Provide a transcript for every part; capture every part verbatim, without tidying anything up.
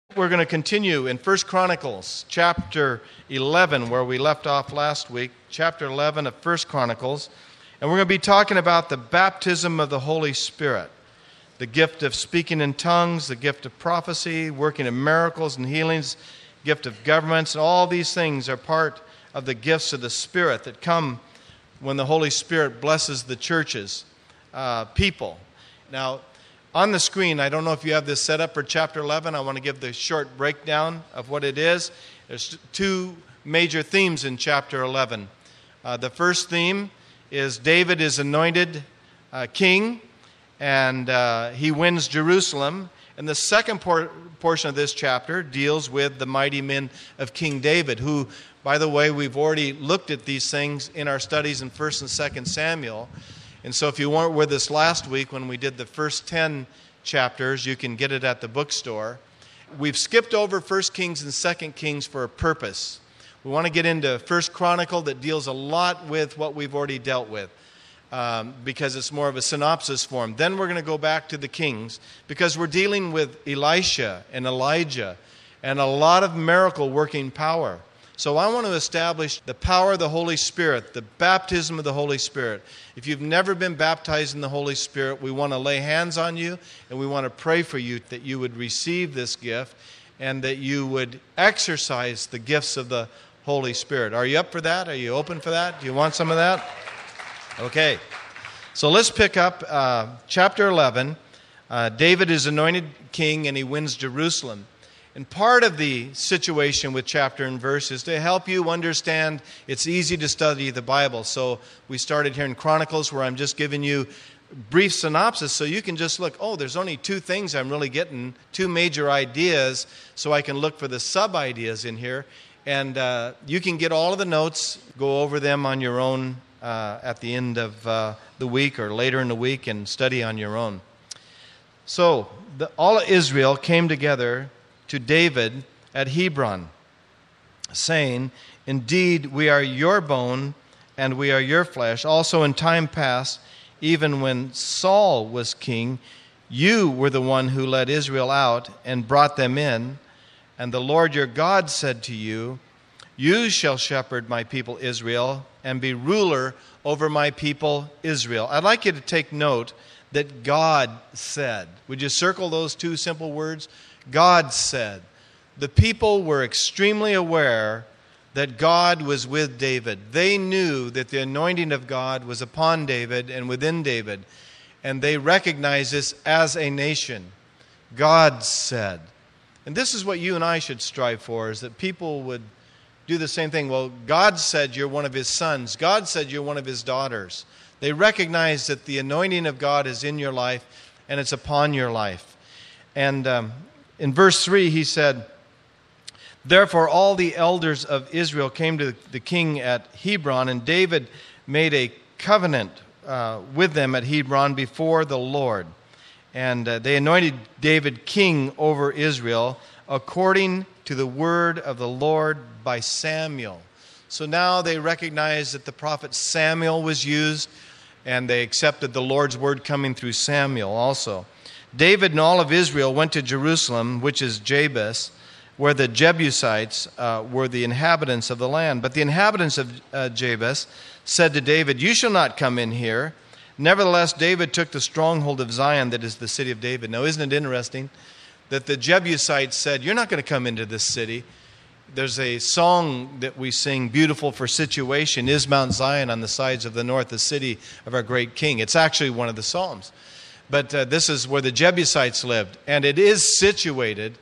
We're going to continue in First Chronicles chapter eleven, where we left off last week, chapter eleven of First Chronicles, and we're going to be talking about the baptism of the Holy Spirit, the gift of speaking in tongues, the gift of prophecy, working in miracles and healings, gift of governments, and all these things are part of the gifts of the Spirit that come when the Holy Spirit blesses the church's uh, people. Now, on the screen, I don't know if you have this set up for chapter eleven. I want to give the short breakdown of what it is. There's two major themes in chapter eleven. Uh, the first theme is David is anointed uh, king, and uh, he wins Jerusalem. And the second por- portion of this chapter deals with the mighty men of King David, who, by the way, we've already looked at these things in our studies in First and Second Samuel. And so if you weren't with us last week when we did the first ten chapters, you can get it at the bookstore. We've skipped over First Kings and Second Kings for a purpose. We want to get into First Chronicle that deals a lot with what we've already dealt with um, because it's more of a synopsis form. Then we're going to go back to the Kings because we're dealing with Elisha and Elijah and a lot of miracle working power. So I want to establish the power of the Holy Spirit, the baptism of the Holy Spirit. If you've never been baptized in the Holy Spirit, we want to lay hands on you and we want to pray for you that you would receive this gift and that you would exercise the gifts of the Holy Spirit. Are you up for that? Are you open for that? Do you want some of that? Okay. So let's pick up uh, chapter eleven. Uh, David is anointed king and he wins Jerusalem. And part of the situation with chapter and verse is to help you understand it's easy to study the Bible. So we started here in Chronicles where I'm just giving you brief synopsis so you can just look, oh, there's only two things I'm really getting, two major ideas, so I can look for the sub-ideas in here. And uh, you can get all of the notes, go over them on your own uh, at the end of uh, the week or later in the week and study on your own. So the, all of Israel came together to David at Hebron, saying, "Indeed, we are your bone, and we are your flesh. Also in time past, even when Saul was king, you were the one who led Israel out and brought them in. And the Lord your God said to you, you shall shepherd my people Israel and be ruler over my people Israel." I'd like you to take note that God said. Would you circle those two simple words? God said. The people were extremely aware that God was with David. They knew that the anointing of God was upon David and within David, and they recognized this as a nation. God said. And this is what you and I should strive for, is that people would do the same thing. Well, God said you're one of his sons. God said you're one of his daughters. They recognize that the anointing of God is in your life and it's upon your life. And um, in verse three, he said, "Therefore all the elders of Israel came to the king at Hebron, and David made a covenant uh, with them at Hebron before the Lord. And uh, they anointed David king over Israel according to the word of the Lord by Samuel." So now they recognize that the prophet Samuel was used, and they accepted the Lord's word coming through Samuel also. David and all of Israel went to Jerusalem, which is Jabus, where the Jebusites uh, were the inhabitants of the land. But the inhabitants of uh, Jabus said to David, "You shall not come in here." Nevertheless, David took the stronghold of Zion, that is the city of David. Now, isn't it interesting that the Jebusites said, "You're not going to come into this city"? There's a song that we sing, "Beautiful for Situation is Mount Zion on the sides of the north, the city of our great king." It's actually one of the Psalms. But uh, this is where the Jebusites lived. And it is situated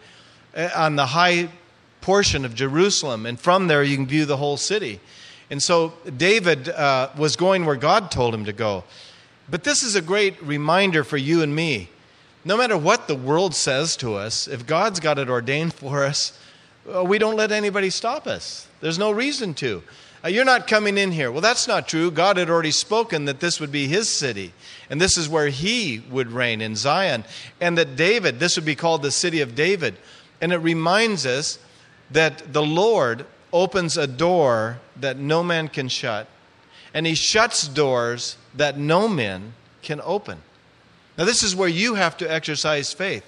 on the high portion of Jerusalem. And from there you can view the whole city. And so David uh, was going where God told him to go. But this is a great reminder for you and me. No matter what the world says to us, if God's got it ordained for us, uh, we don't let anybody stop us. There's no reason to. Uh, you're not coming in here. Well, that's not true. God had already spoken that this would be his city. And this is where he would reign, in Zion. And that David, this would be called the city of David. And it reminds us that the Lord opens a door that no man can shut. And he shuts doors that no man can open. Now this is where you have to exercise faith.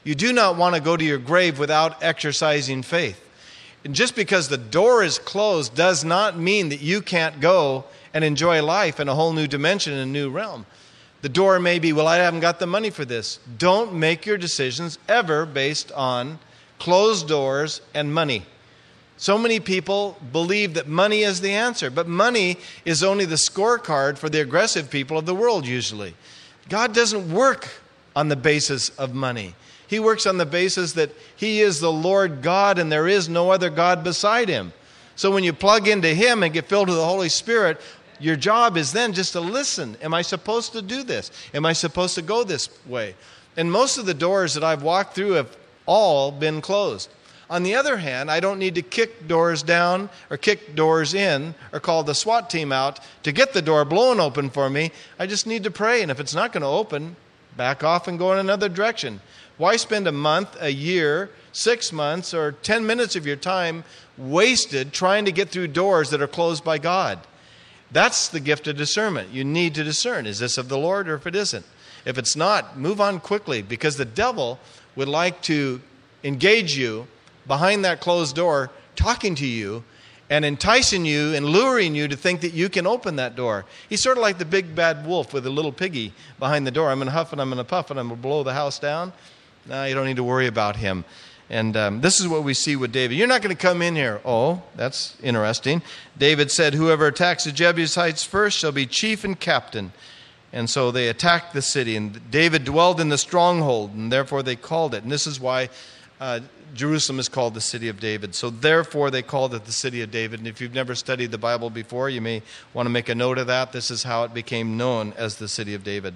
You do not want to go to your grave without exercising faith. And just because the door is closed does not mean that you can't go and enjoy life in a whole new dimension, in a new realm. The door may be, well, I haven't got the money for this. Don't make your decisions ever based on closed doors and money. So many people believe that money is the answer, but money is only the scorecard for the aggressive people of the world usually. God doesn't work on the basis of money. He works on the basis that He is the Lord God and there is no other God beside Him. So when you plug into Him and get filled with the Holy Spirit, your job is then just to listen. Am I supposed to do this? Am I supposed to go this way? And most of the doors that I've walked through have all been closed. On the other hand, I don't need to kick doors down or kick doors in or call the SWAT team out to get the door blown open for me. I just need to pray. And if it's not going to open, back off and go in another direction. Why spend a month, a year, six months, or ten minutes of your time wasted trying to get through doors that are closed by God? That's the gift of discernment. You need to discern. Is this of the Lord or if it isn't? If it's not, move on quickly, because the devil would like to engage you behind that closed door, talking to you and enticing you and luring you to think that you can open that door. He's sort of like the big bad wolf with a little piggy behind the door. I'm going to huff and I'm going to puff and I'm going to blow the house down. No, you don't need to worry about him. And um, this is what we see with David. You're not going to come in here. Oh, that's interesting. David said, whoever attacks the Jebusites first shall be chief and captain. And so they attacked the city. And David dwelled in the stronghold, and therefore they called it. And this is why uh, Jerusalem is called the city of David. So therefore they called it the city of David. And if you've never studied the Bible before, you may want to make a note of that. This is how it became known as the city of David.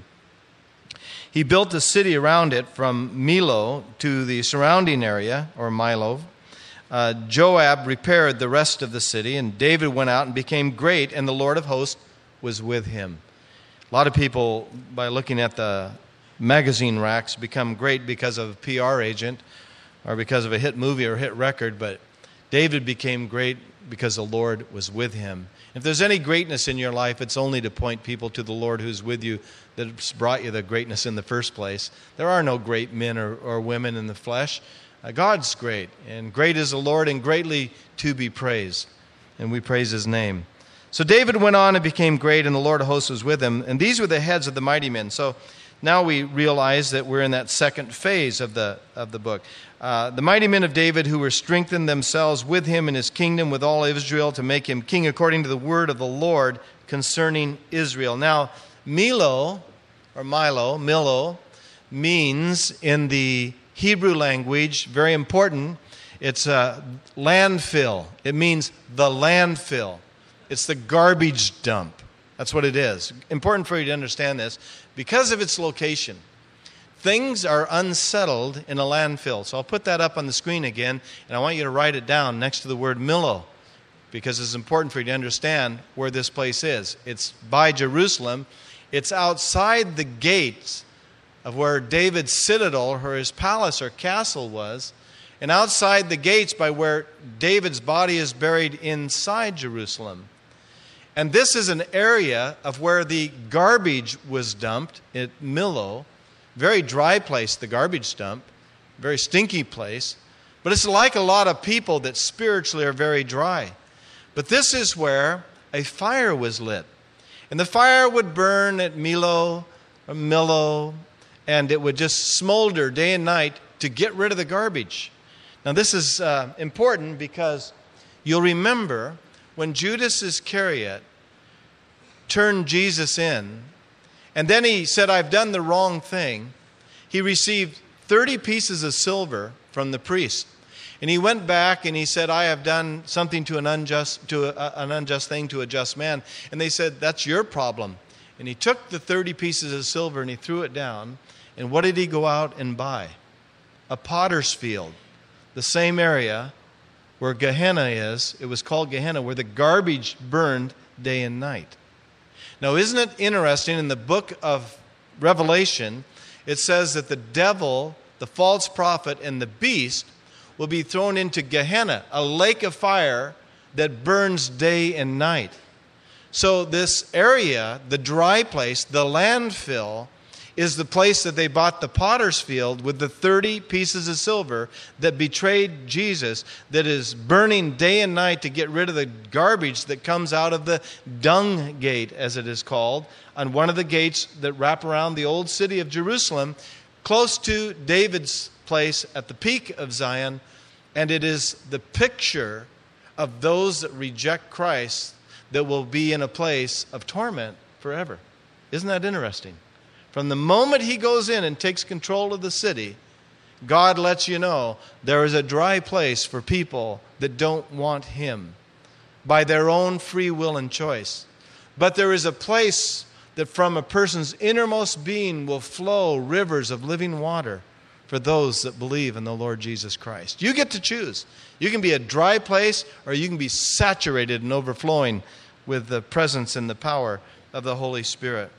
He built a city around it from Millo to the surrounding area, or Milo. Uh, Joab repaired the rest of the city, and David went out and became great, and the Lord of hosts was with him. A lot of people, by looking at the magazine racks, become great because of a P R agent or because of a hit movie or hit record, but David became great because the Lord was with him. If there's any greatness in your life, it's only to point people to the Lord who's with you that's brought you the greatness in the first place. There are no great men or, or women in the flesh. Uh, God's great, and great is the Lord, and greatly to be praised. And we praise His name. So David went on and became great, and the Lord of hosts was with him. And these were the heads of the mighty men. So now we realize that we're in that second phase of the of the book. Uh, the mighty men of David who were strengthened themselves with him in his kingdom, with all Israel, to make him king according to the word of the Lord concerning Israel. Now, Milo, or Milo, Milo, means in the Hebrew language, very important, it's a landfill. It means the landfill. It's the garbage dump. That's what it is. Important for you to understand this. Because of its location, things are unsettled in a landfill. So I'll put that up on the screen again, and I want you to write it down next to the word Millo, because it's important for you to understand where this place is. It's by Jerusalem. It's outside the gates of where David's citadel, or his palace or castle was, and outside the gates by where David's body is buried inside Jerusalem. And this is an area of where the garbage was dumped at Millo. Very dry place, the garbage dump. Very stinky place. But it's like a lot of people that spiritually are very dry. But this is where a fire was lit. And the fire would burn at Millo, or Millo, and it would just smolder day and night to get rid of the garbage. Now this is uh, important because you'll remember when Judas Iscariot turned Jesus in, and then he said, I've done the wrong thing. He received thirty pieces of silver from the priest. And he went back and he said, I have done something to an unjust to a, an unjust thing to a just man. And they said, that's your problem. And he took the thirty pieces of silver and he threw it down. And what did he go out and buy? A potter's field. The same area where Gehenna is. It was called Gehenna, where the garbage burned day and night. Now, isn't it interesting, in the book of Revelation, it says that the devil, the false prophet, and the beast will be thrown into Gehenna, a lake of fire that burns day and night. So this area, the dry place, the landfill, is the place that they bought the potter's field with the thirty pieces of silver that betrayed Jesus, that is burning day and night to get rid of the garbage that comes out of the dung gate, as it is called, on one of the gates that wrap around the old city of Jerusalem, close to David's place at the peak of Zion. And it is the picture of those that reject Christ that will be in a place of torment forever. Isn't that interesting? From the moment he goes in and takes control of the city, God lets you know there is a dry place for people that don't want him by their own free will and choice. But there is a place that from a person's innermost being will flow rivers of living water for those that believe in the Lord Jesus Christ. You get to choose. You can be a dry place, or you can be saturated and overflowing with the presence and the power of the Holy Spirit.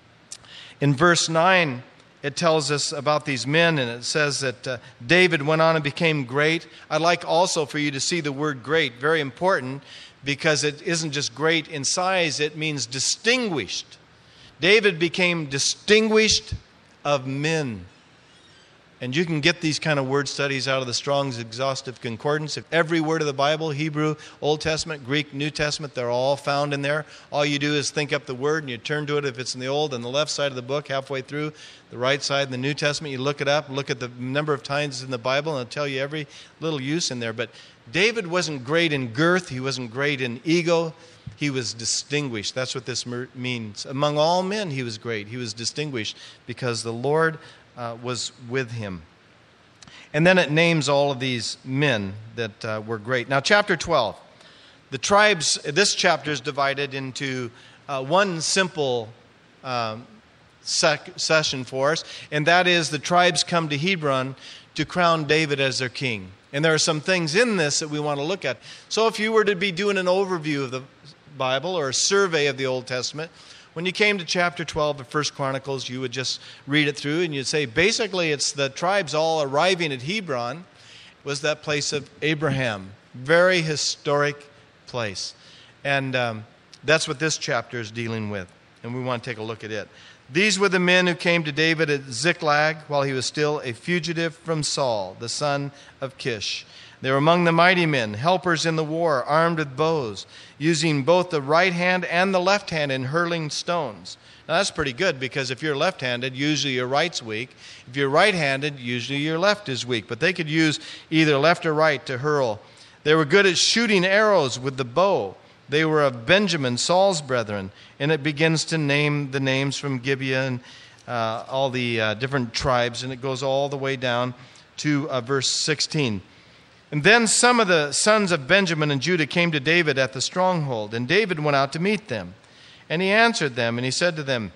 In verse nine, it tells us about these men, and it says that uh, David went on and became great. I'd like also for you to see the word great, very important, because it isn't just great in size, it means distinguished. David became distinguished of men. And you can get these kind of word studies out of the Strong's Exhaustive Concordance. If every word of the Bible, Hebrew, Old Testament, Greek, New Testament, they're all found in there. All you do is think up the word and you turn to it if it's in the Old, on the left side of the book, halfway through, the right side in the New Testament. You look it up, look at the number of times in the Bible, and it'll tell you every little use in there. But David wasn't great in girth. He wasn't great in ego. He was distinguished. That's what this means. Among all men, he was great. He was distinguished because the Lord Uh, was with him. And then it names all of these men that uh, were great. Now, chapter twelve. The tribes, this chapter is divided into uh, one simple um, sec- session for us, and that is the tribes come to Hebron to crown David as their king. And there are some things in this that we want to look at. So if you were to be doing an overview of the Bible or a survey of the Old Testament, when you came to chapter twelve of First Chronicles, you would just read it through and you'd say, basically, it's the tribes all arriving at Hebron. It was that place of Abraham. Very historic place. And um, that's what this chapter is dealing with. And we want to take a look at it. These were the men who came to David at Ziklag while he was still a fugitive from Saul, the son of Kish. They were among the mighty men, helpers in the war, armed with bows, using both the right hand and the left hand in hurling stones. Now that's pretty good, because if you're left-handed, usually your right's weak. If you're right-handed, usually your left is weak. But they could use either left or right to hurl. They were good at shooting arrows with the bow. They were of Benjamin, Saul's brethren. And it begins to name the names from Gibeah and uh, all the uh, different tribes. And it goes all the way down to uh, verse sixteen. And then some of the sons of Benjamin and Judah came to David at the stronghold, and David went out to meet them. And he answered them, and he said to them,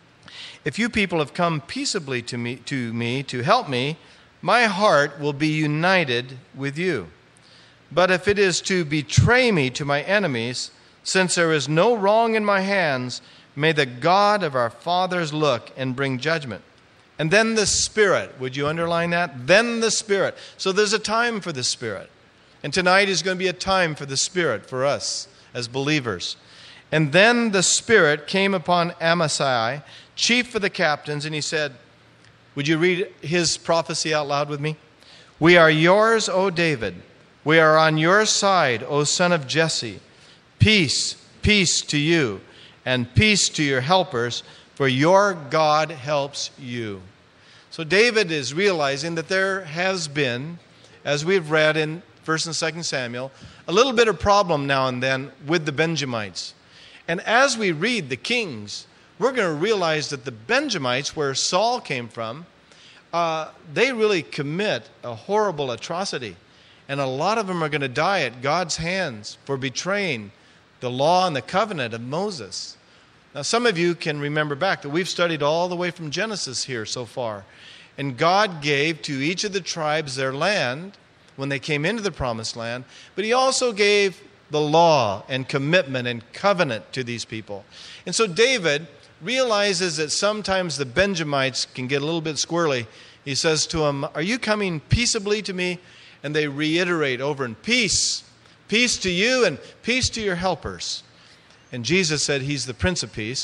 if you people have come peaceably to me, to me to help me, my heart will be united with you. But if it is to betray me to my enemies, since there is no wrong in my hands, may the God of our fathers look and bring judgment. And then the Spirit. Would you underline that? Then the Spirit. So there's a time for the Spirit. And tonight is going to be a time for the Spirit for us as believers. And then the Spirit came upon Amasai, chief of the captains, and he said, would you read his prophecy out loud with me? We are yours, O David. We are on your side, O son of Jesse. Peace, peace to you, and peace to your helpers, for your God helps you. So David is realizing that there has been, as we've read in First and Second Samuel, a little bit of problem now and then with the Benjamites. And as we read the Kings, we're going to realize that the Benjamites, where Saul came from, uh, they really commit a horrible atrocity. And a lot of them are going to die at God's hands for betraying the law and the covenant of Moses. Now, some of you can remember back that we've studied all the way from Genesis here so far. And God gave to each of the tribes their land when they came into the promised land. But he also gave the law and commitment and covenant to these people. And so David realizes that sometimes the Benjamites can get a little bit squirrely. He says to them, are you coming peaceably to me? And they reiterate over in peace. Peace to you and peace to your helpers. And Jesus said he's the Prince of Peace.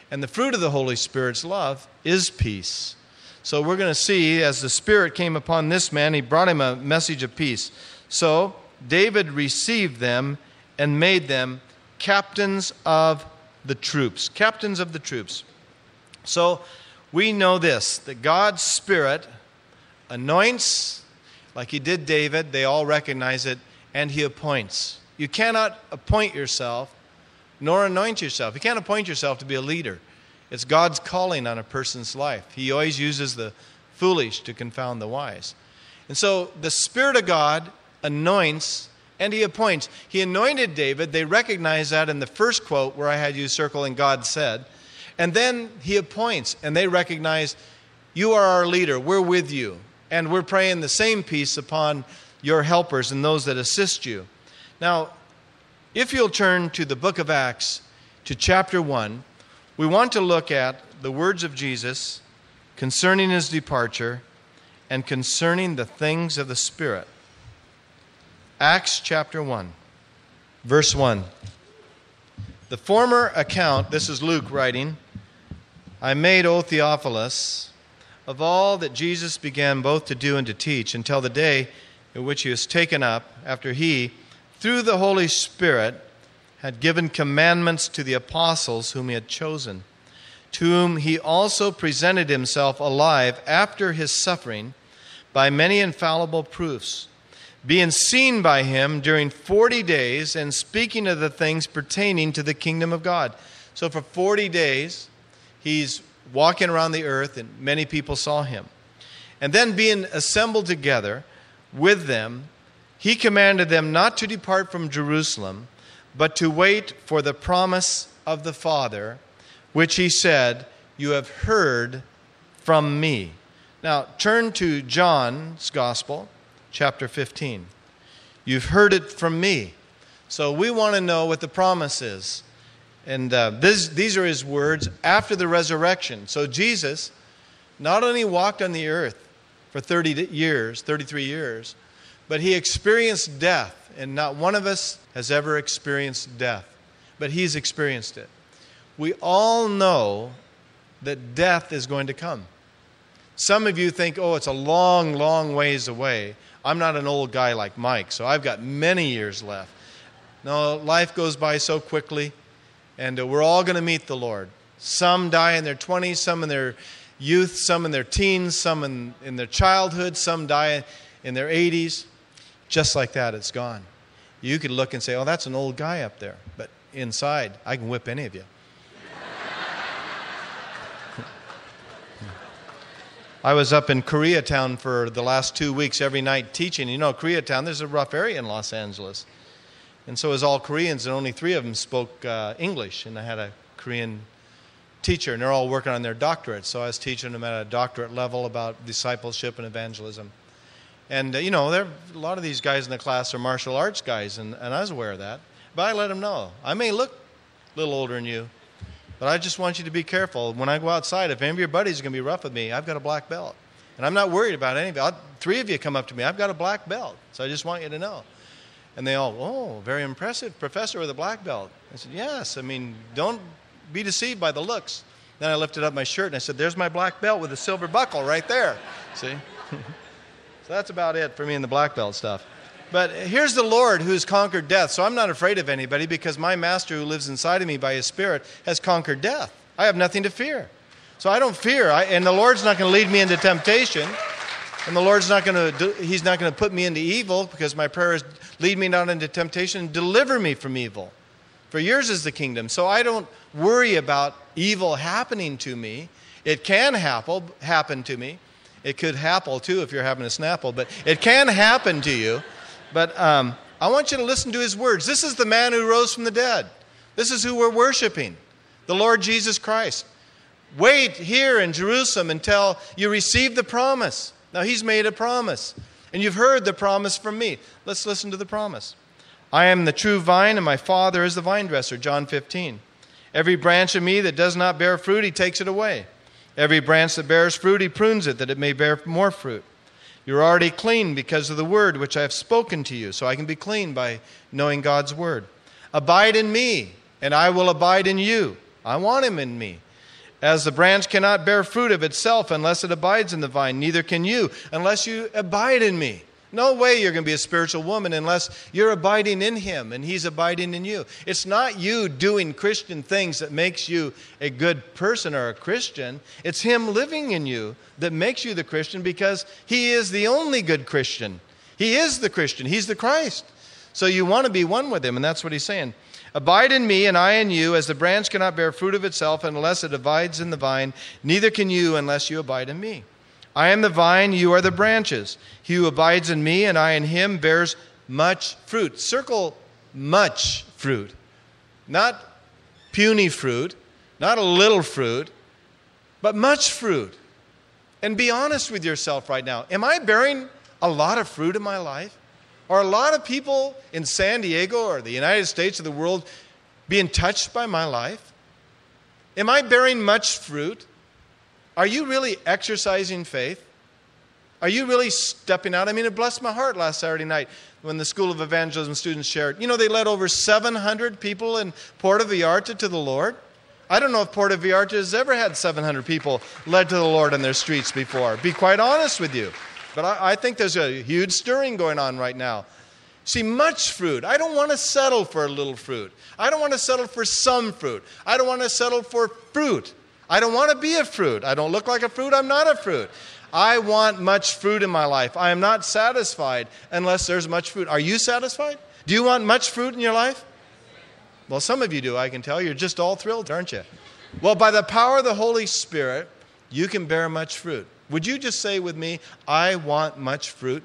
And the fruit of the Holy Spirit's love is peace. So we're going to see, as the Spirit came upon this man, he brought him a message of peace. So David received them and made them captains of the troops. Captains of the troops. So we know this, that God's Spirit anoints, like he did David, they all recognize it, and he appoints. You cannot appoint yourself, nor anoint yourself. You can't appoint yourself to be a leader. It's God's calling on a person's life. He always uses the foolish to confound the wise. And so the Spirit of God anoints and he appoints. He anointed David. They recognize that in the first quote where I had you circle and God said. And then he appoints and they recognize, you are our leader. We're with you. And we're praying the same peace upon your helpers and those that assist you. Now, if you'll turn to the book of Acts, to chapter one, we want to look at the words of Jesus concerning his departure and concerning the things of the Spirit. Acts chapter one, verse one. The former account, this is Luke writing, I made, O Theophilus, of all that Jesus began both to do and to teach until the day in which he was taken up, after he, through the Holy Spirit, had given commandments to the apostles whom he had chosen, to whom he also presented himself alive after his suffering by many infallible proofs, being seen by him during forty days and speaking of the things pertaining to the kingdom of God. So for forty days, he's walking around the earth and many people saw him. And then being assembled together with them, he commanded them not to depart from Jerusalem, but to wait for the promise of the Father, which he said, you have heard from me. Now, turn to John's Gospel, chapter fifteen. You've heard it from me. So we want to know what the promise is. And uh, this, these are his words after the resurrection. So Jesus not only walked on the earth for thirty years, thirty-three years, but he experienced death. And not one of us has ever experienced death. But he's experienced it. We all know that death is going to come. Some of you think, oh, it's a long, long ways away. I'm not an old guy like Mike, so I've got many years left. No, life goes by so quickly, and uh, we're all going to meet the Lord. Some die in their twenties, some in their youth, some in their teens, some in, in their childhood, some die in their eighties. Just like that, it's gone. You could look and say, oh, that's an old guy up there. But inside, I can whip any of you. I was up in Koreatown for the last two weeks every night teaching. You know, Koreatown, there's a rough area in Los Angeles. And so it was all Koreans, and only three of them spoke uh, English. And I had a Korean teacher, and they're all working on their doctorate. So I was teaching them at a doctorate level about discipleship and evangelism. And, uh, you know, there a lot of these guys in the class are martial arts guys, and, and I was aware of that. But I let them know. I may look a little older than you, but I just want you to be careful. When I go outside, if any of your buddies are going to be rough with me, I've got a black belt. And I'm not worried about any of it. I'll, three of you come up to me, I've got a black belt. So I just want you to know. And they all, oh, very impressive, professor with a black belt. I said, yes, I mean, don't be deceived by the looks. Then I lifted up my shirt and I said, there's my black belt with a silver buckle right there. See? So that's about it for me in the black belt stuff. But here's the Lord who's conquered death. So I'm not afraid of anybody because my master who lives inside of me by his Spirit has conquered death. I have nothing to fear. So I don't fear. I, and the Lord's not going to lead me into temptation. And the Lord's not going to, do, he's not going to put me into evil because my prayer is lead me not into temptation and deliver me from evil. For yours is the kingdom. So I don't worry about evil happening to me. It can happen, happen to me. It could happen too if you're having a Snapple, but it can happen to you. But um, I want you to listen to his words. This is the man who rose from the dead. This is who we're worshiping, the Lord Jesus Christ. Wait here in Jerusalem until you receive the promise. Now he's made a promise, and you've heard the promise from me. Let's listen to the promise. I am the true vine, and my Father is the vine dresser, John fifteen. Every branch of me that does not bear fruit, he takes it away. Every branch that bears fruit, he prunes it, that it may bear more fruit. You're already clean because of the word which I have spoken to you. So I can be clean by knowing God's word. Abide in me, and I will abide in you. I want him in me. As the branch cannot bear fruit of itself unless it abides in the vine, neither can you unless you abide in me. No way you're going to be a spiritual woman unless you're abiding in him and he's abiding in you. It's not you doing Christian things that makes you a good person or a Christian. It's him living in you that makes you the Christian, because he is the only good Christian. He is the Christian. He's the Christ. So you want to be one with him, and that's what he's saying. Abide in me, and I in you, as the branch cannot bear fruit of itself unless it abides in the vine, neither can you unless you abide in me. I am the vine, you are the branches. He who abides in me and I in him bears much fruit. Circle much fruit. Not puny fruit, not a little fruit, but much fruit. And be honest with yourself right now. Am I bearing a lot of fruit in my life? Are a lot of people in San Diego or the United States or the world being touched by my life? Am I bearing much fruit? Are you really exercising faith? Are you really stepping out? I mean, it blessed my heart last Saturday night when the School of Evangelism students shared. You know, they led over seven hundred people in Puerto Vallarta to the Lord. I don't know if Puerto Vallarta has ever had seven hundred people led to the Lord in their streets before. Be quite honest with you. But I, I think there's a huge stirring going on right now. See, much fruit. I don't want to settle for a little fruit. I don't want to settle for some fruit. I don't want to settle for fruit. I don't want to be a fruit. I don't look like a fruit. I'm not a fruit. I want much fruit in my life. I am not satisfied unless there's much fruit. Are you satisfied? Do you want much fruit in your life? Well, some of you do, I can tell. You're just all thrilled, aren't you? Well, by the power of the Holy Spirit, you can bear much fruit. Would you just say with me, I want much fruit?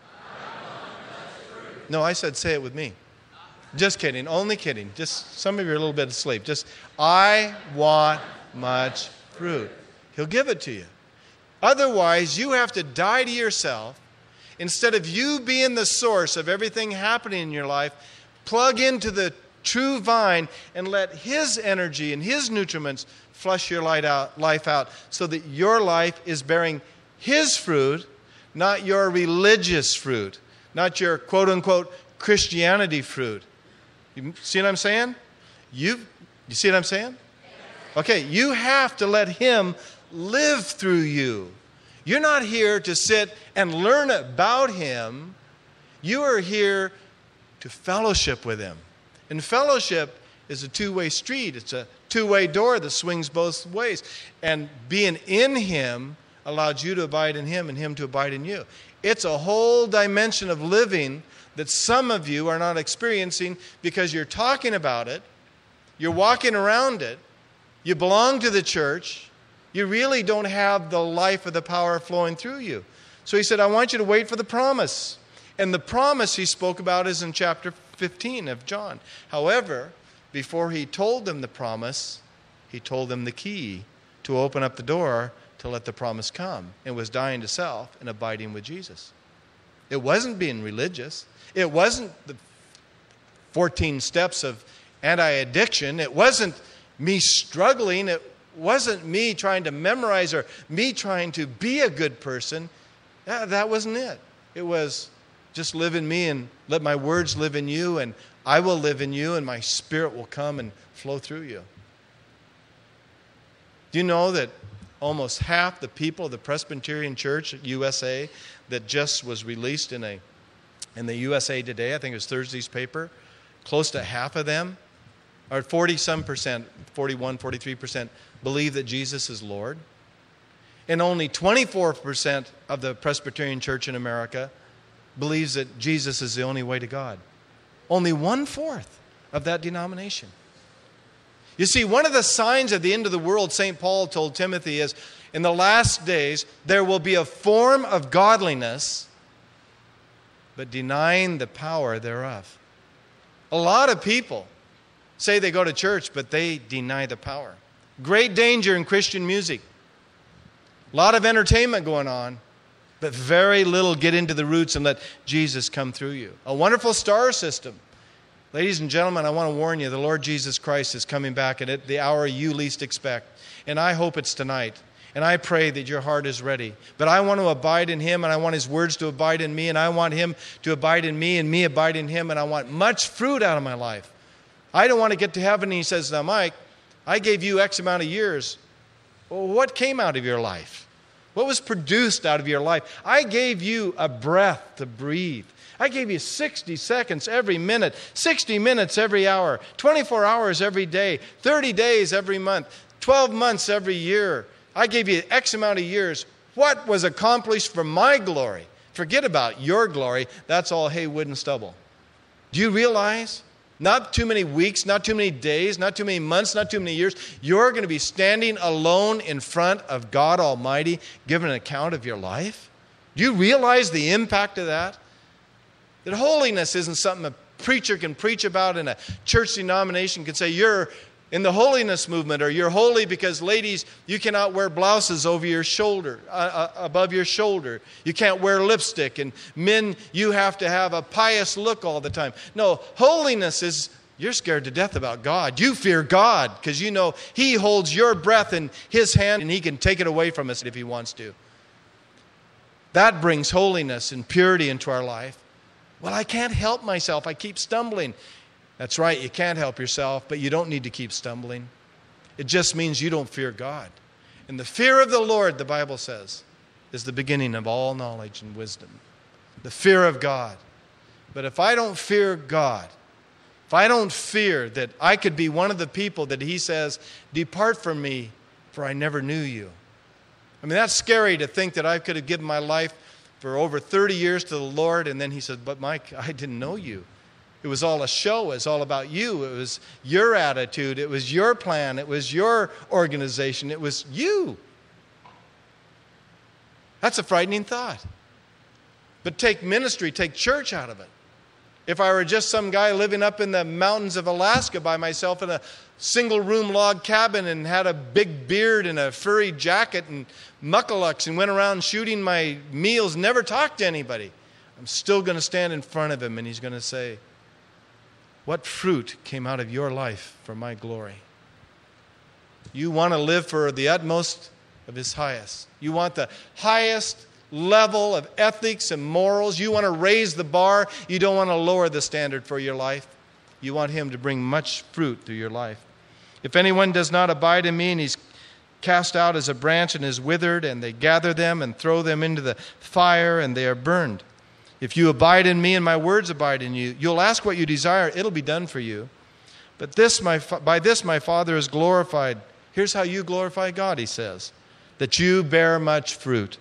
I want much fruit. No, I said say it with me. Just kidding. Only kidding. Just some of you are a little bit asleep. Just, I want much fruit. He'll give it to you. Otherwise, you have to die to yourself. Instead of you being the source of everything happening in your life, plug into the true vine and let his energy and his nutriments flush your light out, life out so that your life is bearing his fruit, not your religious fruit, not your quote-unquote Christianity fruit. You see what I'm saying? You, you see what I'm saying? Okay, you have to let him live through you. You're not here to sit and learn about him. You are here to fellowship with him. And fellowship is a two-way street. It's a two-way door that swings both ways. And being in him allows you to abide in him and him to abide in you. It's a whole dimension of living that some of you are not experiencing because you're talking about it, you're walking around it, you belong to the church, you really don't have the life of the power flowing through you. So he said, I want you to wait for the promise. And the promise he spoke about is in chapter fifteen of John. However, before he told them the promise, he told them the key to open up the door to let the promise come. It was dying to self and abiding with Jesus. It wasn't being religious. It wasn't the fourteen steps of anti-addiction. It wasn't me struggling. It wasn't me trying to memorize or me trying to be a good person. Yeah, that wasn't it. It was just live in me and let my words live in you, and I will live in you, and my spirit will come and flow through you. Do you know that almost half the people of the Presbyterian Church at U S A that just was released in a in the U S A Today, I think it was Thursday's paper, close to half of them, or forty-some percent, forty-one, forty-three percent, believe that Jesus is Lord. And only twenty-four percent of the Presbyterian Church in America believes that Jesus is the only way to God. Only one-fourth of that denomination. You see, one of the signs of the end of the world, Saint Paul told Timothy, is in the last days there will be a form of godliness, but denying the power thereof. A lot of people say they go to church, but they deny the power. Great danger in Christian music. A lot of entertainment going on, but very little get into the roots and let Jesus come through you. A wonderful star system. Ladies and gentlemen, I want to warn you, the Lord Jesus Christ is coming back at the hour you least expect. And I hope it's tonight. And I pray that your heart is ready. But I want to abide in him, and I want his words to abide in me, and I want him to abide in me, and me abide in him, and I want much fruit out of my life. I don't want to get to heaven and he says, now, Mike, I gave you X amount of years. Well, what came out of your life? What was produced out of your life? I gave you a breath to breathe. I gave you sixty seconds every minute, sixty minutes every hour, twenty-four hours every day, thirty days every month, twelve months every year. I gave you X amount of years. What was accomplished for my glory? Forget about your glory. That's all hay, wood, and stubble. Do you realize? Not too many weeks, not too many days, not too many months, not too many years. You're going to be standing alone in front of God Almighty, giving an account of your life. Do you realize the impact of that? That holiness isn't something a preacher can preach about and a church denomination can say, you're in the holiness movement, or you're holy because, ladies, you cannot wear blouses over your shoulder, uh, uh, above your shoulder. You can't wear lipstick. And men, you have to have a pious look all the time. No, holiness is, you're scared to death about God. You fear God because you know He holds your breath in His hand and He can take it away from us if He wants to. That brings holiness and purity into our life. Well, I can't help myself. I keep stumbling. That's right, you can't help yourself, but you don't need to keep stumbling. It just means you don't fear God. And the fear of the Lord, the Bible says, is the beginning of all knowledge and wisdom. The fear of God. But if I don't fear God, if I don't fear that I could be one of the people that He says, depart from me, for I never knew you. I mean, that's scary to think that I could have given my life for over thirty years to the Lord, and then He said, but Mike, I didn't know you. It was all a show. It was all about you. It was your attitude. It was your plan. It was your organization. It was you. That's a frightening thought. But take ministry, take church out of it. If I were just some guy living up in the mountains of Alaska by myself in a single-room log cabin and had a big beard and a furry jacket and muckalucks and went around shooting my meals, never talked to anybody, I'm still going to stand in front of Him and He's going to say, what fruit came out of your life for my glory? You want to live for the utmost of His highest. You want the highest level of ethics and morals. You want to raise the bar. You don't want to lower the standard for your life. You want Him to bring much fruit through your life. If anyone does not abide in me, and he's cast out as a branch and is withered, and they gather them and throw them into the fire, and they are burned. If you abide in me and my words abide in you, you'll ask what you desire, it'll be done for you. But this, my by this my Father is glorified. Here's how you glorify God, He says, that you bear much fruit.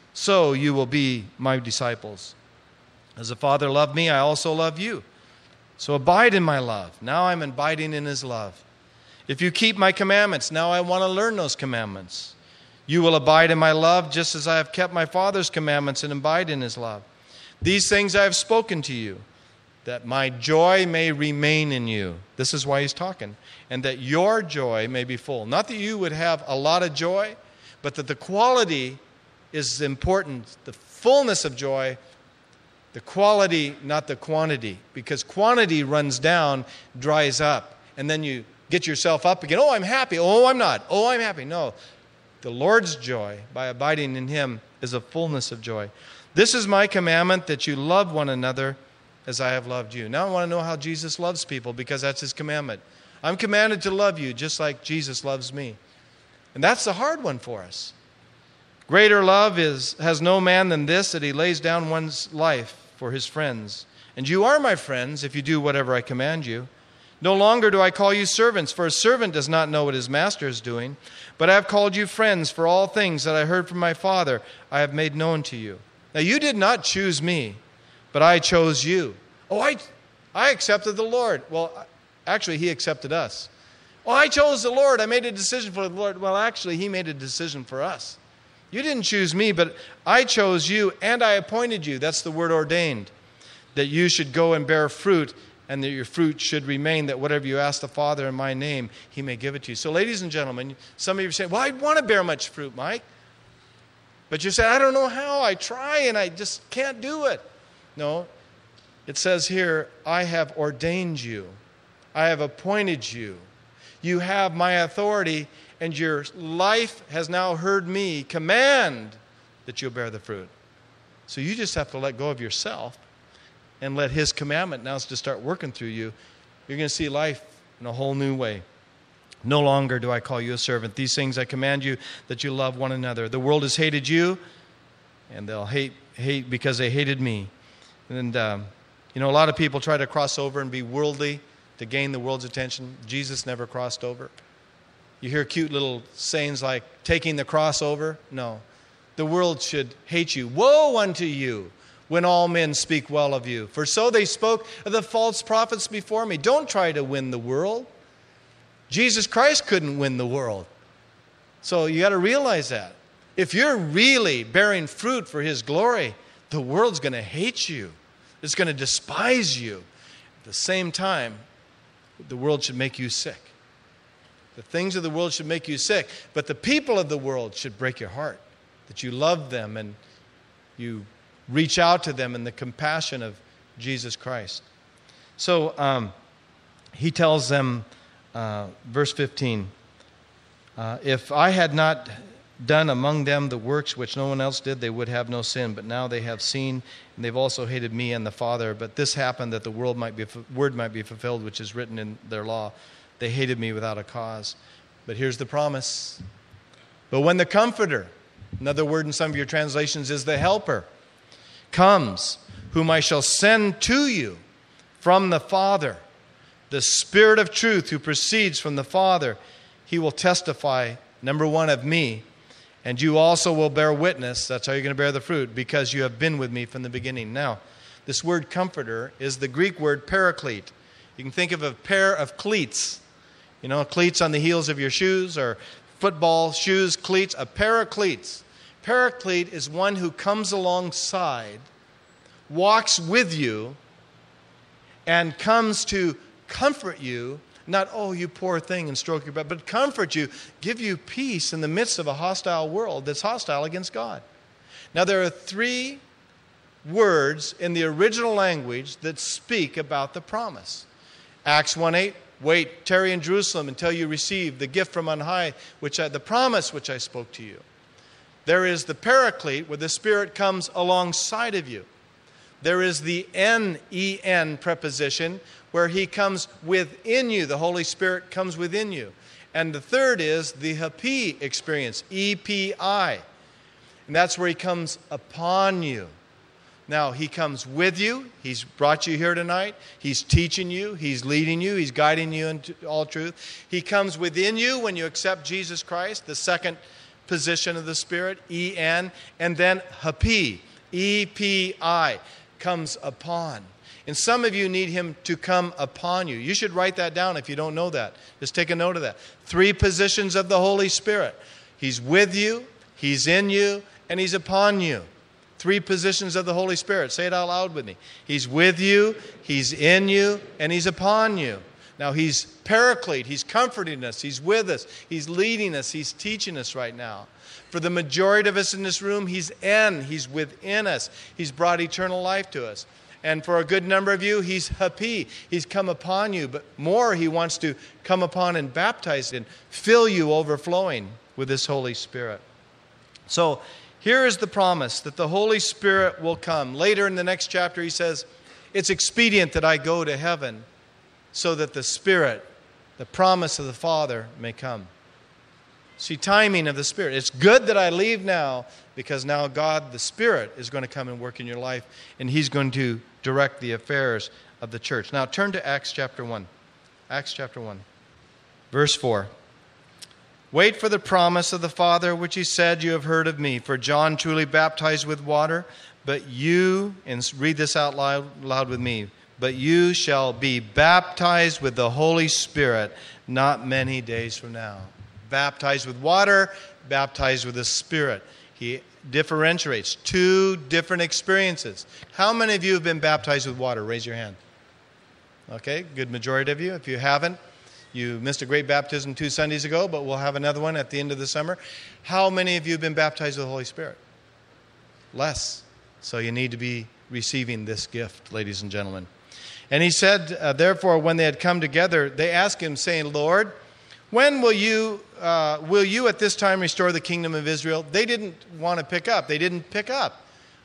So you will be my disciples. As the Father loved me, I also love you. So abide in my love. Now I'm abiding in His love. If you keep my commandments, now I want to learn those commandments. You will abide in my love, just as I have kept my Father's commandments and abide in His love. These things I have spoken to you, that my joy may remain in you. This is why He's talking. And that your joy may be full. Not that you would have a lot of joy, but that the quality is important. The fullness of joy, the quality, not the quantity. Because quantity runs down, dries up. And then you get yourself up again. Oh, I'm happy. Oh, I'm not. Oh, I'm happy. No. The Lord's joy, by abiding in Him, is a fullness of joy. This is my commandment, that you love one another as I have loved you. Now I want to know how Jesus loves people, because that's His commandment. I'm commanded to love you just like Jesus loves me. And that's the hard one for us. Greater love is has no man than this, that he lays down one's life for his friends. And you are my friends if you do whatever I command you. No longer do I call you servants, for a servant does not know what his master is doing. But I have called you friends, for all things that I heard from my Father I have made known to you. Now you did not choose me, but I chose you. Oh, I, I accepted the Lord. Well, actually, He accepted us. Well, I chose the Lord. I made a decision for the Lord. Well, actually, He made a decision for us. You didn't choose me, but I chose you, and I appointed you. That's the word ordained. That you should go and bear fruit, and that your fruit should remain, that whatever you ask the Father in my name, He may give it to you. So, ladies and gentlemen, some of you say, well, I want to bear much fruit, Mike. But you say, I don't know how. I try, and I just can't do it. No. It says here, I have ordained you. I have appointed you. You have my authority, and your life has now heard me command that you'll bear the fruit. So you just have to let go of yourself and let His commandment now to start working through you. You're going to see life in a whole new way. No longer do I call you a servant. These things I command you, that you love one another. The world has hated you, and they'll hate hate because they hated me. And, um, you know, a lot of people try to cross over and be worldly to gain the world's attention. Jesus never crossed over. You hear cute little sayings like taking the cross over. No. The world should hate you. Woe unto you when all men speak well of you. For so they spoke of the false prophets before me. Don't try to win the world. Jesus Christ couldn't win the world. So you got to realize that. If you're really bearing fruit for His glory, the world's going to hate you. It's going to despise you. At the same time, the world should make you sick. The things of the world should make you sick. But the people of the world should break your heart. That you love them and you reach out to them in the compassion of Jesus Christ. So um, he tells them, uh, verse fifteen, uh, if I had not done among them the works which no one else did, they would have no sin. But now they have seen, and they've also hated me and the Father. But this happened that the world might be, word might be fulfilled, which is written in their law. They hated me without a cause. But here's the promise. But when the Comforter, another word in some of your translations is the Helper, comes, whom I shall send to you from the Father, the Spirit of truth who proceeds from the Father, He will testify, number one, of me, and you also will bear witness. That's how you're going to bear the fruit, because you have been with me from the beginning. Now, this word comforter is the Greek word paraclete. You can think of a pair of cleats. You know, cleats on the heels of your shoes, or football shoes, cleats. A pair of cleats. Paraclete is one who comes alongside, walks with you, and comes to comfort you. Not, oh, you poor thing, and stroke your back, but comfort you, give you peace in the midst of a hostile world that's hostile against God. Now, there are three words in the original language that speak about the promise. Acts one eight, wait, tarry in Jerusalem until you receive the gift from on high, which I, the promise which I spoke to you. There is the paraclete, where the Spirit comes alongside of you. There is the N E N preposition, where He comes within you. The Holy Spirit comes within you. And the third is the Hapi experience, E P I. And that's where He comes upon you. Now, He comes with you. He's brought you here tonight. He's teaching you. He's leading you. He's guiding you into all truth. He comes within you when you accept Jesus Christ, the second position of the Spirit, E N. And then Hapi, E P I, comes upon. And some of you need Him to come upon you. You should write that down if you don't know that. Just take a note of that. Three positions of the Holy Spirit. He's with you, He's in you, and He's upon you. Three positions of the Holy Spirit. Say it out loud with me. He's with you, He's in you, and He's upon you. Now, He's paraclete. He's comforting us. He's with us. He's leading us. He's teaching us right now. For the majority of us in this room, He's in. He's within us. He's brought eternal life to us. And for a good number of you, He's happy. He's come upon you. But more, He wants to come upon and baptize and fill you overflowing with His Holy Spirit. So here is the promise that the Holy Spirit will come. Later in the next chapter, He says, it's expedient that I go to heaven so that the Spirit, the promise of the Father, may come. See, timing of the Spirit. It's good that I leave now, because now God, the Spirit, is going to come and work in your life, and He's going to direct the affairs of the church. Now turn to Acts chapter one. Acts chapter one. Verse four. Wait for the promise of the Father, which He said, you have heard of me. For John truly baptized with water, but you, and read this out loud, loud with me, but you shall be baptized with the Holy Spirit not many days from now. Baptized with water, baptized with the Spirit. He differentiates two different experiences. How many of you have been baptized with water? Raise your hand. Okay, good majority of you. If you haven't, you missed a great baptism two Sundays ago, but we'll have another one at the end of the summer. How many of you have been baptized with the Holy Spirit? Less. So you need to be receiving this gift, ladies and gentlemen. And he said, uh, therefore, when they had come together, they asked Him, saying, Lord, when will you, uh, will you at this time restore the kingdom of Israel? They didn't want to pick up. They didn't pick up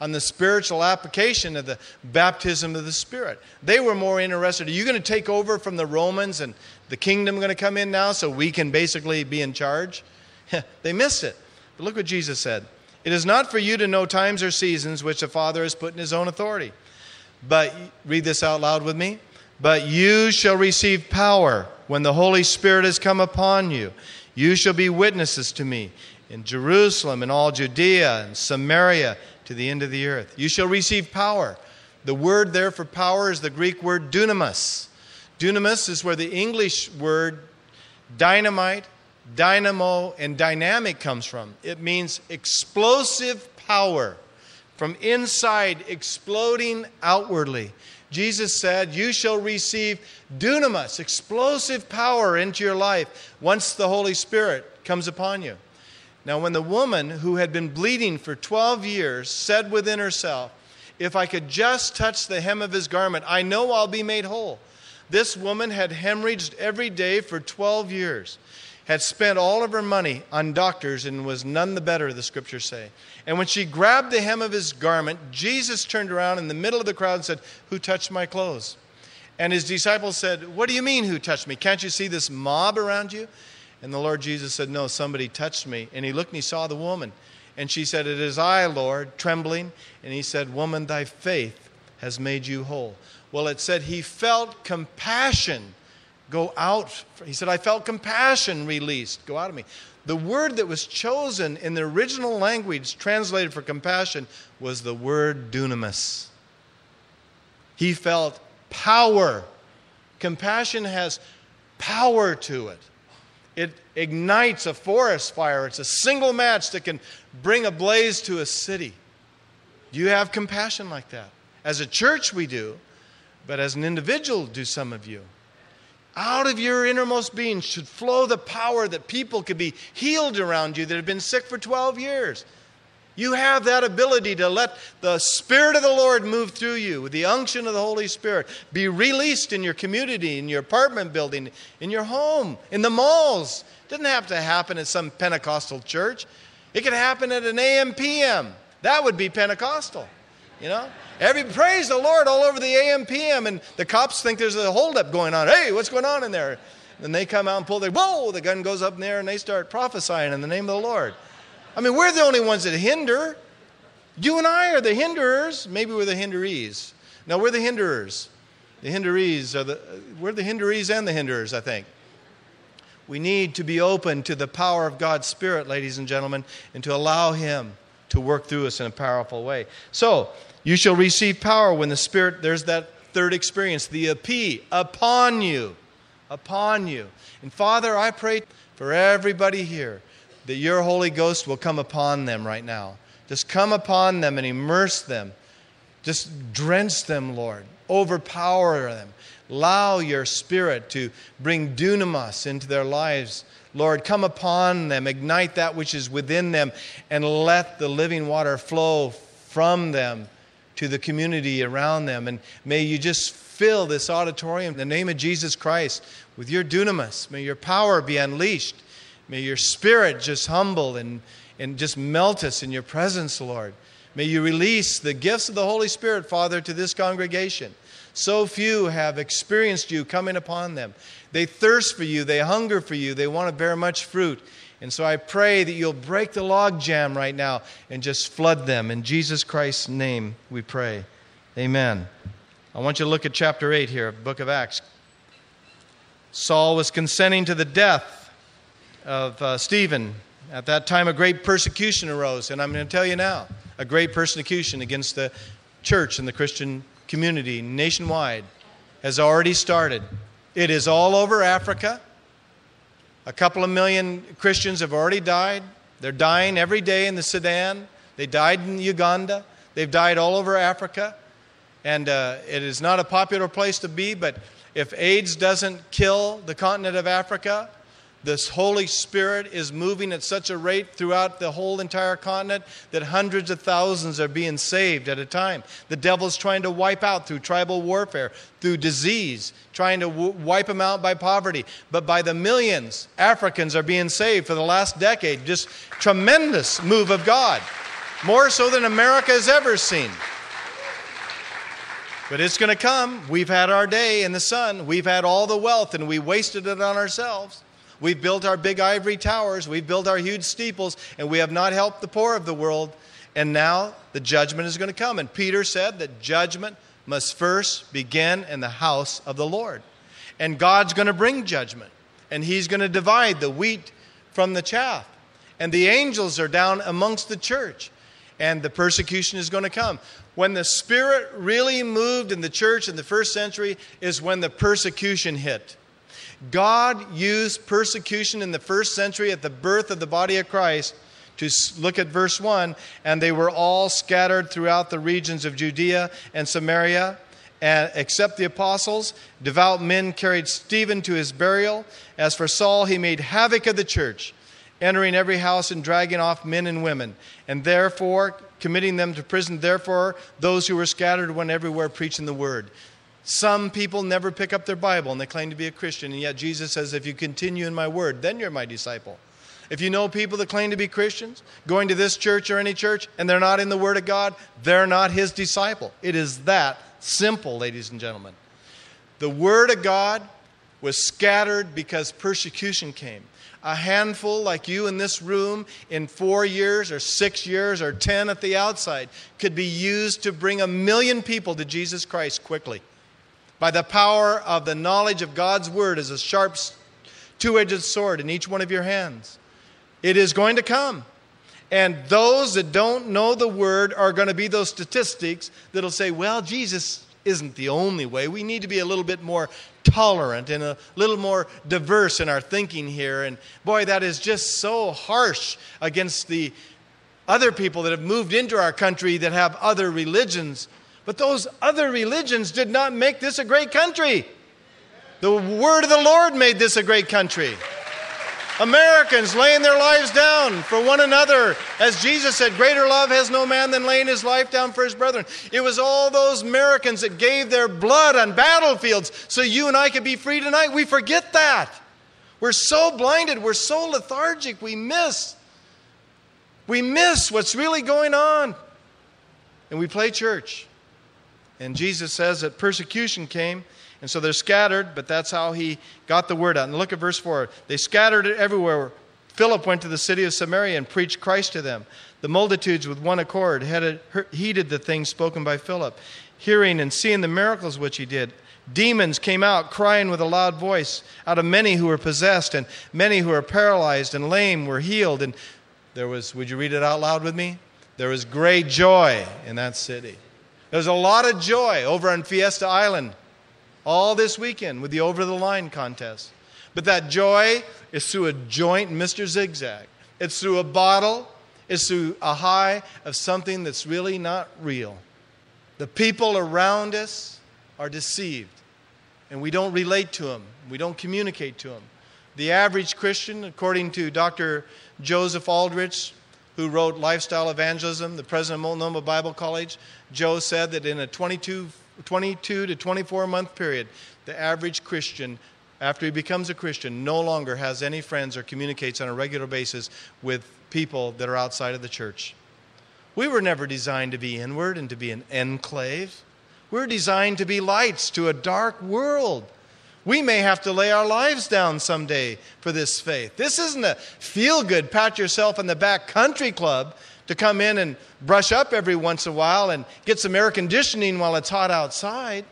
on the spiritual application of the baptism of the Spirit. They were more interested, are you going to take over from the Romans and the kingdom going to come in now so we can basically be in charge? They missed it. But look what Jesus said. It is not for you to know times or seasons which the Father has put in his own authority. But, read this out loud with me. But you shall receive power when the Holy Spirit has come upon you. You shall be witnesses to me in Jerusalem and all Judea and Samaria to the end of the earth. You shall receive power. The word there for power is the Greek word dunamis. Dunamis is where the English word dynamite, dynamo, and dynamic comes from. It means explosive power, from inside exploding outwardly. Jesus said, you shall receive dunamis, explosive power into your life once the Holy Spirit comes upon you. Now, when the woman who had been bleeding for twelve years said within herself, if I could just touch the hem of his garment, I know I'll be made whole. This woman had hemorrhaged every day for twelve years, had spent all of her money on doctors and was none the better, the scriptures say. And when she grabbed the hem of his garment, Jesus turned around in the middle of the crowd and said, who touched my clothes? And his disciples said, what do you mean, who touched me? Can't you see this mob around you? And the Lord Jesus said, no, somebody touched me. And he looked and he saw the woman. And she said, it is I, Lord, trembling. And he said, woman, thy faith has made you whole. Well, it said he felt compassion go out. He said, I felt compassion released. Go out of me. The word that was chosen in the original language translated for compassion was the word dunamis. He felt power. Compassion has power to it. It ignites a forest fire. It's a single match that can bring a blaze to a city. Do you have compassion like that? As a church we do, but as an individual do some of you. Out of your innermost being should flow the power that people could be healed around you that have been sick for twelve years. You have that ability to let the Spirit of the Lord move through you with the unction of the Holy Spirit. Be released in your community, in your apartment building, in your home, in the malls. It doesn't have to happen at some Pentecostal church. It could happen at an A M P M. That would be Pentecostal, you know. Every praise the Lord all over the A M P M, and the cops think there's a holdup going on. Hey, what's going on in there? And they come out and pull their, whoa, the gun goes up in there and they start prophesying in the name of the Lord. I mean, we're the only ones that hinder. You and I are the hinderers. Maybe we're the hinderees. No, we're the hinderers. The hinderees are the, we're the hinderees and the hinderers, I think. We need to be open to the power of God's Spirit, ladies and gentlemen, and to allow Him to work through us in a powerful way. So, you shall receive power when the Spirit, there's that third experience, the epi, upon you. Upon you. And Father, I pray for everybody here that your Holy Ghost will come upon them right now. Just come upon them and immerse them. Just drench them, Lord. Overpower them. Allow your Spirit to bring dunamis into their lives. Lord, come upon them. Ignite that which is within them and let the living water flow from them to the community around them. And may you just fill this auditorium in the name of Jesus Christ with your dunamis. May your power be unleashed. May your Spirit just humble and, and just melt us in your presence, Lord. May you release the gifts of the Holy Spirit, Father, to this congregation. So few have experienced you coming upon them. They thirst for you. They hunger for you. They want to bear much fruit. And so I pray that you'll break the log jam right now and just flood them. In Jesus Christ's name we pray. Amen. I want you to look at chapter eight here, book of Acts. Saul was consenting to the death of uh, Stephen. At that time, a great persecution arose. And I'm going to tell you now, a great persecution against the church and the Christian community nationwide has already started. It is all over Africa. A couple of million Christians have already died. They're dying every day in the Sudan. They died in Uganda. They've died all over Africa. And uh, it is not a popular place to be, but if AIDS doesn't kill the continent of Africa, this Holy Spirit is moving at such a rate throughout the whole entire continent that hundreds of thousands are being saved at a time. The devil's trying to wipe out through tribal warfare, through disease, trying to w- wipe them out by poverty. But by the millions, Africans are being saved for the last decade. Just tremendous move of God. More so than America has ever seen. But it's going to come. We've had our day in the sun. We've had all the wealth, and we wasted it on ourselves. We've built our big ivory towers. We've built our huge steeples, and we have not helped the poor of the world. And now the judgment is going to come. And Peter said that judgment must first begin in the house of the Lord. And God's going to bring judgment. And He's going to divide the wheat from the chaff. And the angels are down amongst the church. And the persecution is going to come. When the Spirit really moved in the church in the first century is when the persecution hit. God used persecution in the first century at the birth of the body of Christ. To look at verse one, and they were all scattered throughout the regions of Judea and Samaria, and except the apostles, devout men carried Stephen to his burial. As for Saul, he made havoc of the church, entering every house and dragging off men and women, and therefore committing them to prison. Therefore, those who were scattered went everywhere preaching the word. Some people never pick up their Bible, and they claim to be a Christian, and yet Jesus says, if you continue in my word, then you're my disciple. If you know people that claim to be Christians, going to this church or any church, and they're not in the Word of God, they're not His disciple. It is that simple, ladies and gentlemen. The Word of God was scattered because persecution came. A handful like you in this room in four years or six years or ten at the outside could be used to bring a million people to Jesus Christ quickly. By the power of the knowledge of God's Word as a sharp two-edged sword in each one of your hands. It is going to come. And those that don't know the Word are going to be those statistics that'll say, well, Jesus isn't the only way. We need to be a little bit more tolerant and a little more diverse in our thinking here. And boy, that is just so harsh against the other people that have moved into our country that have other religions. But those other religions did not make this a great country. The Word of the Lord made this a great country. Americans laying their lives down for one another. As Jesus said, greater love has no man than laying his life down for his brethren. It was all those Americans that gave their blood on battlefields so you and I could be free tonight. We forget that. We're so blinded. We're so lethargic. We miss. We miss what's really going on. And we play church. And Jesus says that persecution came. And so they're scattered, but that's how He got the word out. And look at verse four. They scattered it everywhere. Philip went to the city of Samaria and preached Christ to them. The multitudes with one accord had heeded the things spoken by Philip, hearing and seeing the miracles which he did. Demons came out crying with a loud voice out of many who were possessed, and many who were paralyzed and lame were healed. And there was, would you read it out loud with me? There was great joy in that city. There's a lot of joy over on Fiesta Island all this weekend with the over-the-line contest. But that joy is through a joint Mister Zigzag. It's through a bottle. It's through a high of something that's really not real. The people around us are deceived. And we don't relate to them. We don't communicate to them. The average Christian, according to Doctor Joseph Aldrich, who wrote Lifestyle Evangelism, the president of Multnomah Bible College, Joe said that in a twenty-two to twenty-four month period, the average Christian, after he becomes a Christian, no longer has any friends or communicates on a regular basis with people that are outside of the church. We were never designed to be inward and to be an enclave. We're designed to be lights to a dark world. We may have to lay our lives down someday for this faith. This isn't a feel-good, pat yourself on the back country club to come in and brush up every once in a while and get some air conditioning while it's hot outside.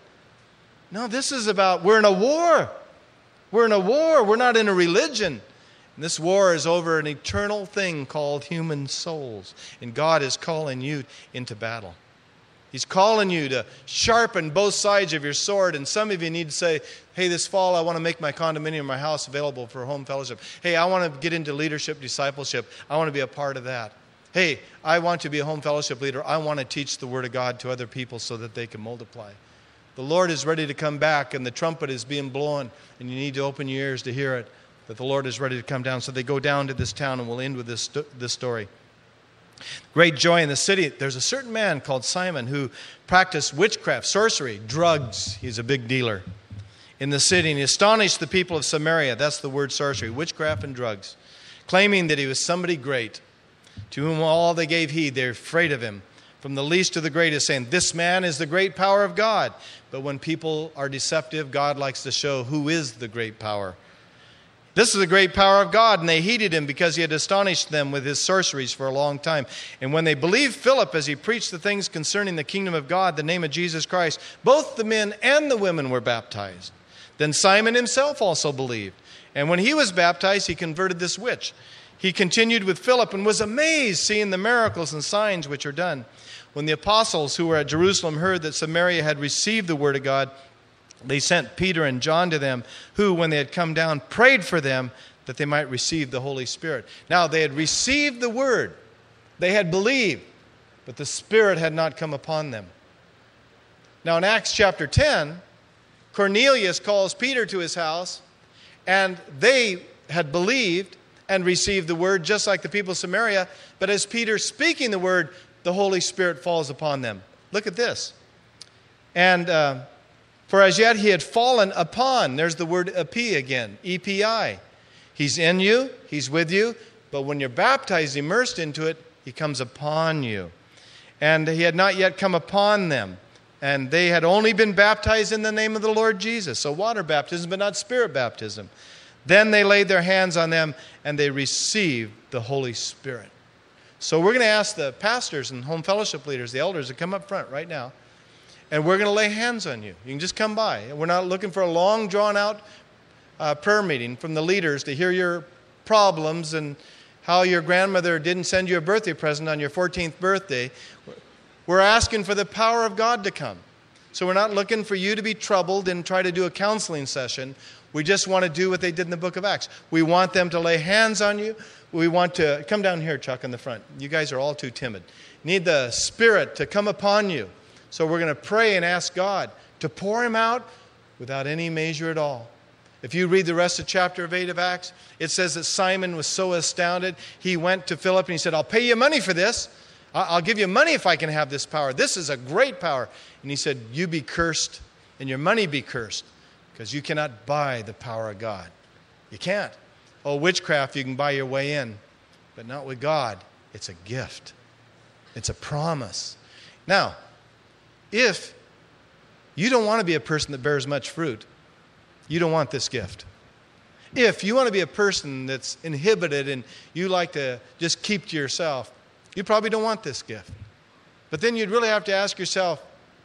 No, this is about, we're in a war. We're in a war. We're not in a religion. And this war is over an eternal thing called human souls. And God is calling you into battle. He's calling you to sharpen both sides of your sword. And some of you need to say, hey, this fall I want to make my condominium, my house available for home fellowship. Hey, I want to get into leadership, discipleship. I want to be a part of that. Hey, I want to be a home fellowship leader. I want to teach the Word of God to other people so that they can multiply. The Lord is ready to come back, and the trumpet is being blown, and you need to open your ears to hear it, that the Lord is ready to come down. So they go down to this town, and we'll end with this, this story. Great joy in the city. There's a certain man called Simon who practiced witchcraft, sorcery, drugs. He's a big dealer in the city, and he astonished the people of Samaria. That's the word sorcery, witchcraft and drugs, claiming that he was somebody great. to whom all they gave heed, they're afraid of him. From the least to the greatest, saying, this man is the great power of God. But when people are deceptive, God likes to show who is the great power. This is the great power of God, and they heeded him because he had astonished them with his sorceries for a long time. And when they believed Philip as he preached the things concerning the kingdom of God, the name of Jesus Christ, both the men and the women were baptized. Then Simon himself also believed. And when he was baptized, he converted this witch. He continued with Philip and was amazed, seeing the miracles and signs which are done. When the apostles who were at Jerusalem heard that Samaria had received the word of God, they sent Peter and John to them, who, when they had come down, prayed for them that they might receive the Holy Spirit. Now, they had received the word. They had believed, but the Spirit had not come upon them. Now, in Acts chapter ten, Cornelius calls Peter to his house, and they had believed and received the word, just like the people of Samaria. But as Peter's speaking the word, the Holy Spirit falls upon them. Look at this. And... Uh, For as yet he had fallen upon, there's the word epi again, E P I. He's in you, he's with you, but when you're baptized, immersed into it, he comes upon you. And he had not yet come upon them. And they had only been baptized in the name of the Lord Jesus. So water baptism, but not spirit baptism. Then they laid their hands on them, and they received the Holy Spirit. So we're going to ask the pastors and home fellowship leaders, the elders, to come up front right now. And we're going to lay hands on you. You can just come by. We're not looking for a long, drawn-out uh, prayer meeting from the leaders to hear your problems and how your grandmother didn't send you a birthday present on your fourteenth birthday. We're asking for the power of God to come. So we're not looking for you to be troubled and try to do a counseling session. We just want to do what they did in the book of Acts. We want them to lay hands on you. We want to... Come down here, Chuck, in the front. You guys are all too timid. Need the Spirit to come upon you. So we're going to pray and ask God to pour him out without any measure at all. If you read the rest of chapter eight of Acts, it says that Simon was so astounded, he went to Philip and he said, I'll pay you money for this. I'll give you money if I can have this power. This is a great power. And he said, you be cursed and your money be cursed, because you cannot buy the power of God. You can't. Oh, witchcraft, you can buy your way in, but not with God. It's a gift. It's a promise. Now, if you don't want to be a person that bears much fruit, you don't want this gift. If you want to be a person that's inhibited and you like to just keep to yourself, you probably don't want this gift. But then you'd really have to ask yourself,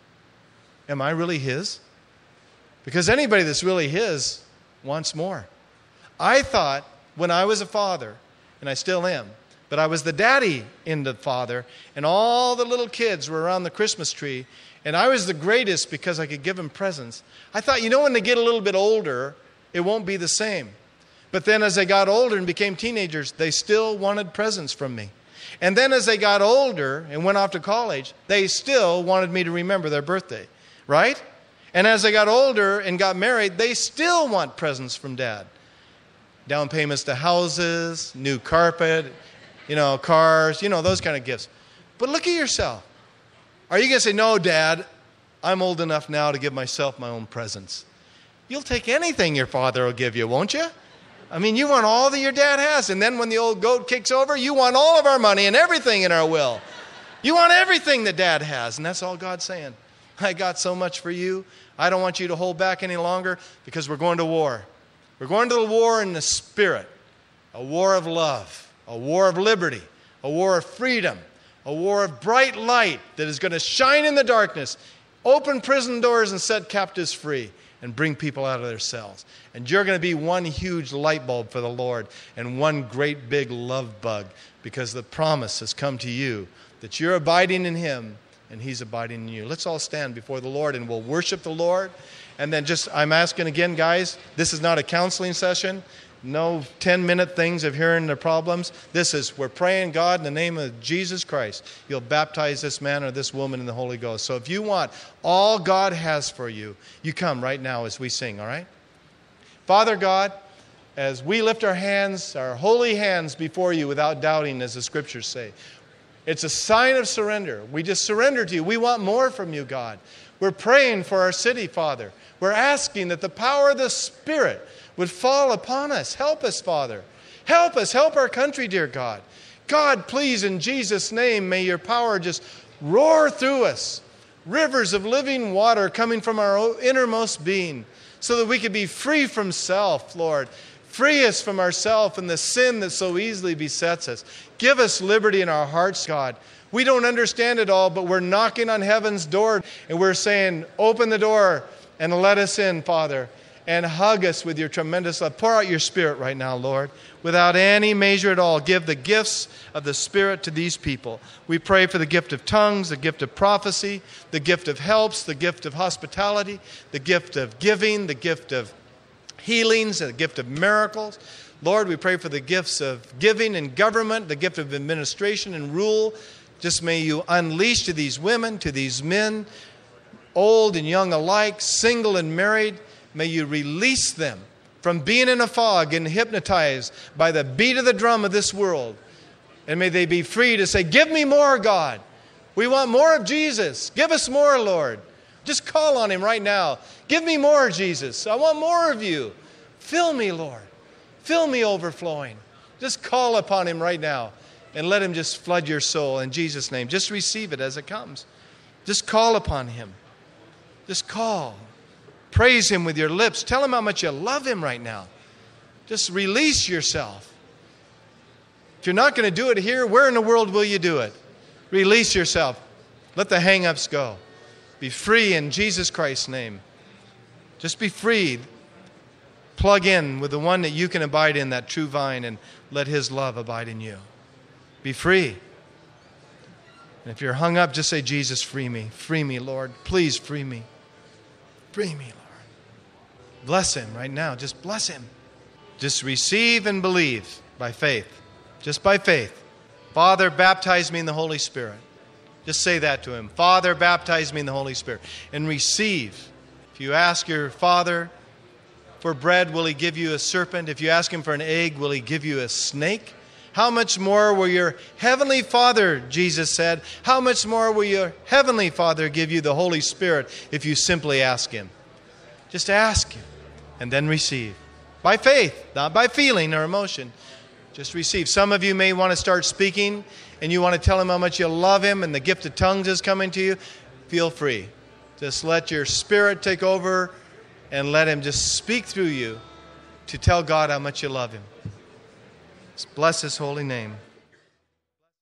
am I really his? Because anybody that's really his wants more. I thought when I was a father, and I still am, but I was the daddy in the father, and all the little kids were around the Christmas tree, and I was the greatest because I could give them presents. I thought, you know, when they get a little bit older, it won't be the same. But then as they got older and became teenagers, they still wanted presents from me. And then as they got older and went off to college, they still wanted me to remember their birthday, right? And as they got older and got married, they still want presents from Dad. Down payments to houses, new carpet, you know, cars, you know, those kind of gifts. But look at yourself. Are you going to say, no, Dad, I'm old enough now to give myself my own presents? You'll take anything your father will give you, won't you? I mean, you want all that your dad has. And then when the old goat kicks over, you want all of our money and everything in our will. You want everything that Dad has. And that's all God's saying. I got so much for you. I don't want you to hold back any longer, because we're going to war. We're going to the war in the Spirit. A war of love. A war of liberty. A war of freedom. A war of bright light that is going to shine in the darkness, open prison doors and set captives free, and bring people out of their cells. And you're going to be one huge light bulb for the Lord and one great big love bug, because the promise has come to you that you're abiding in Him and He's abiding in you. Let's all stand before the Lord and we'll worship the Lord. And then just, I'm asking again, guys, this is not a counseling session. No ten-minute things of hearing the problems. This is, we're praying, God, in the name of Jesus Christ, you'll baptize this man or this woman in the Holy Ghost. So if you want all God has for you, you come right now as we sing, all right? Father God, as we lift our hands, our holy hands before you without doubting, as the Scriptures say, it's a sign of surrender. We just surrender to you. We want more from you, God. We're praying for our city, Father. We're asking that the power of the Spirit would fall upon us. Help us, Father. Help us. Help our country, dear God. God, please, in Jesus' name, may your power just roar through us. Rivers of living water coming from our innermost being so that we could be free from self, Lord. Free us from ourself and the sin that so easily besets us. Give us liberty in our hearts, God. We don't understand it all, but we're knocking on heaven's door and we're saying, open the door and let us in, Father, and hug us with your tremendous love. Pour out your Spirit right now, Lord. Without any measure at all, give the gifts of the Spirit to these people. We pray for the gift of tongues, the gift of prophecy, the gift of helps, the gift of hospitality, the gift of giving, the gift of healings, the gift of miracles. Lord, we pray for the gifts of giving and government, the gift of administration and rule. Just may you unleash to these women, to these men, old and young alike, single and married, may you release them from being in a fog and hypnotized by the beat of the drum of this world. And may they be free to say, give me more, God. We want more of Jesus. Give us more, Lord. Just call on him right now. Give me more, Jesus. I want more of you. Fill me, Lord. Fill me overflowing. Just call upon him right now and let him just flood your soul in Jesus' name. Just receive it as it comes. Just call upon him. Just call. Praise him with your lips. Tell him how much you love him right now. Just release yourself. If you're not going to do it here, where in the world will you do it? Release yourself. Let the hang-ups go. Be free in Jesus Christ's name. Just be free. Plug in with the one that you can abide in, that true vine, and let his love abide in you. Be free. And if you're hung up, just say, Jesus, free me. Free me, Lord. Please free me. Free me, Lord. Bless him right now. Just bless him. Just receive and believe by faith. Just by faith. Father, baptize me in the Holy Spirit. Just say that to him. Father, baptize me in the Holy Spirit. And receive. If you ask your Father for bread, will he give you a serpent? If you ask him for an egg, will he give you a snake? How much more will your heavenly Father, Jesus said, how much more will your heavenly Father give you the Holy Spirit if you simply ask him? Just ask him and then receive. By faith, not by feeling or emotion. Just receive. Some of you may want to start speaking and you want to tell him how much you love him and the gift of tongues is coming to you. Feel free. Just let your spirit take over and let him just speak through you to tell God how much you love him. Bless his holy name.